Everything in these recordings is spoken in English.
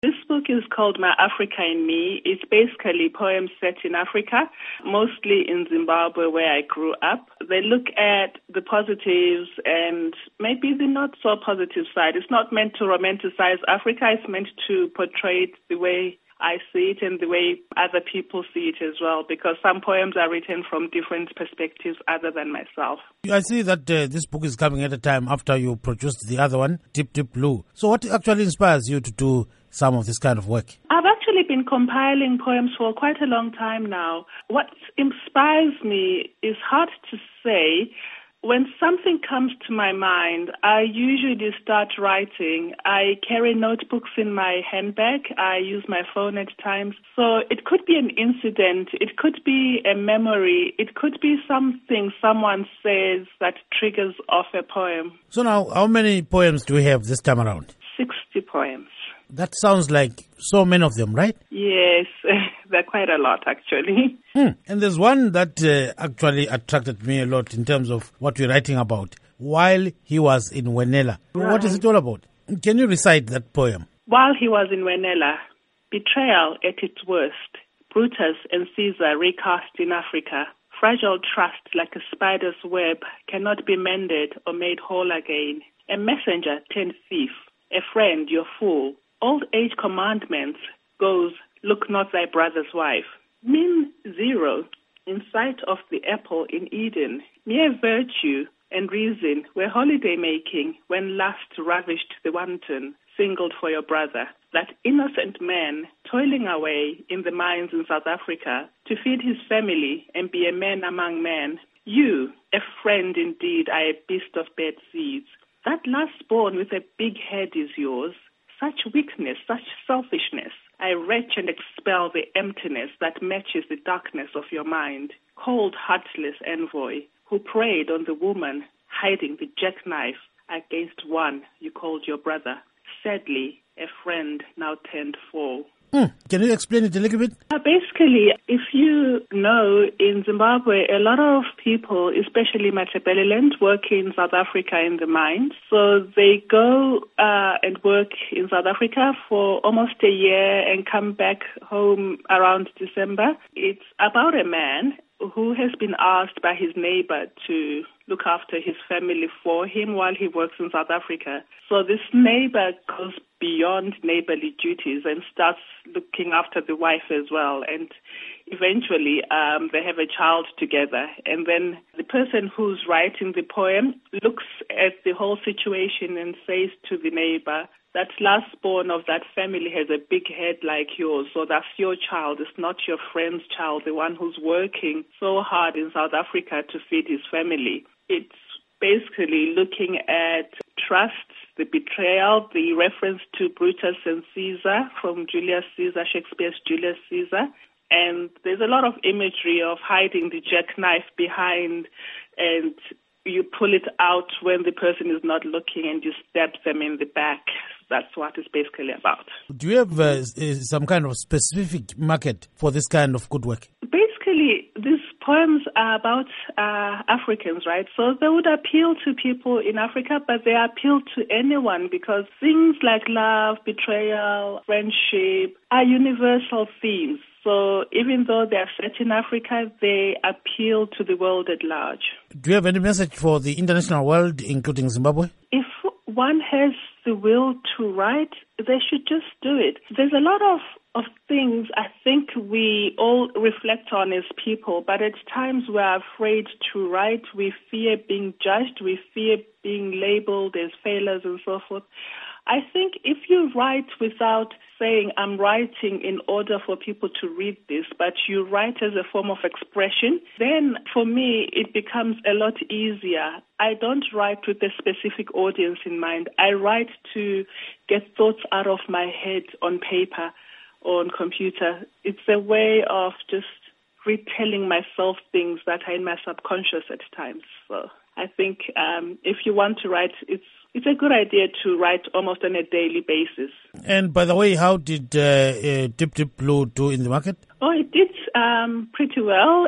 This book is called My Africa in Me. It's basically poems set in Africa, mostly in Zimbabwe where I grew up. They look at the positives and maybe the not so positive side. It's not meant to romanticize Africa. It's meant to portray it the way I see it and the way other people see it as well, because some poems are written from different perspectives other than myself. I see that this book is coming at a time after you produced the other one, Deep Deep Blue. So what actually inspires you to do some of this kind of work? I've actually been compiling poems for quite a long time now. What inspires me is hard to say. When something comes to my mind, I usually start writing. I carry notebooks in my handbag. I use my phone at times. So it could be an incident. It could be a memory. It could be something someone says that triggers off a poem. So now, how many poems do we have this time around? 60 poems. That sounds like so many of them, right? Yes, they're quite a lot, actually. And there's one that actually attracted me a lot in terms of what we're writing about. While he was in Wenela. Right. What is it all about? Can you recite that poem? While he was in Wenela, betrayal at its worst, Brutus and Caesar recast in Africa. Fragile trust like a spider's web cannot be mended or made whole again. A messenger turned thief, a friend your fool. Old age commandments goes, look not thy brother's wife. Mean zero, in sight of the apple in Eden. Mere virtue and reason were holiday making when lust ravished the wanton, singled for your brother. That innocent man toiling away in the mines in South Africa to feed his family and be a man among men. You, a friend indeed, are a beast of bad seeds. That last born with a big head is yours. Such weakness, such selfishness, I retch and expel the emptiness that matches the darkness of your mind. Cold, heartless envoy, who preyed on the woman hiding the jackknife against one you called your brother. Sadly, a friend now turned foe. Can you explain it a little bit? Basically, if you know, in Zimbabwe, a lot of people, especially Matabeleland, work in South Africa in the mines. So they go and work in South Africa for almost a year and come back home around December. It's about a man who has been asked by his neighbor to look after his family for him while he works in South Africa. So this neighbor goes beyond neighborly duties and starts looking after the wife as well. And eventually they have a child together. And then the person who's writing the poem looks at the whole situation and says to the neighbor, that last born of that family has a big head like yours, so that's your child. It's not your friend's child, the one who's working so hard in South Africa to feed his family. It's basically looking at trust, the betrayal, the reference to Brutus and Caesar from Julius Caesar, Shakespeare's Julius Caesar. And there's a lot of imagery of hiding the jackknife behind, and you pull it out when the person is not looking and you stab them in the back. That's what it's basically about. Do you have some kind of specific market for this kind of good work? Basically, these poems are about Africans, right? So they would appeal to people in Africa, but they appeal to anyone because things like love, betrayal, friendship are universal themes. So even though they are set in Africa, they appeal to the world at large. Do you have any message for the international world, including Zimbabwe? If one has the will to write, they should just do it. There's a lot of things I think we all reflect on as people, but at times we're afraid to write. We fear being judged. We fear being labeled as failures and so forth. I think if you write without saying, I'm writing in order for people to read this, but you write as a form of expression, then for me it becomes a lot easier. I don't write with a specific audience in mind. I write to get thoughts out of my head on paper or on computer. It's a way of just retelling myself things that are in my subconscious at times. So I think if you want to write, it's a good idea to write almost on a daily basis. And by the way, how did Deep Deep Blue do in the market? Oh, it did pretty well.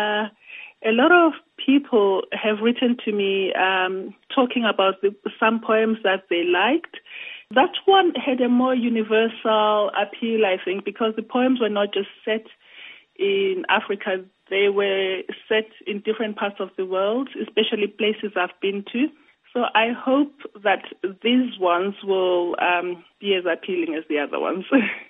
A lot of people have written to me talking about some poems that they liked. That one had a more universal appeal, I think, because the poems were not just set in Africa. They were set in different parts of the world, especially places I've been to. So I hope that these ones will be as appealing as the other ones.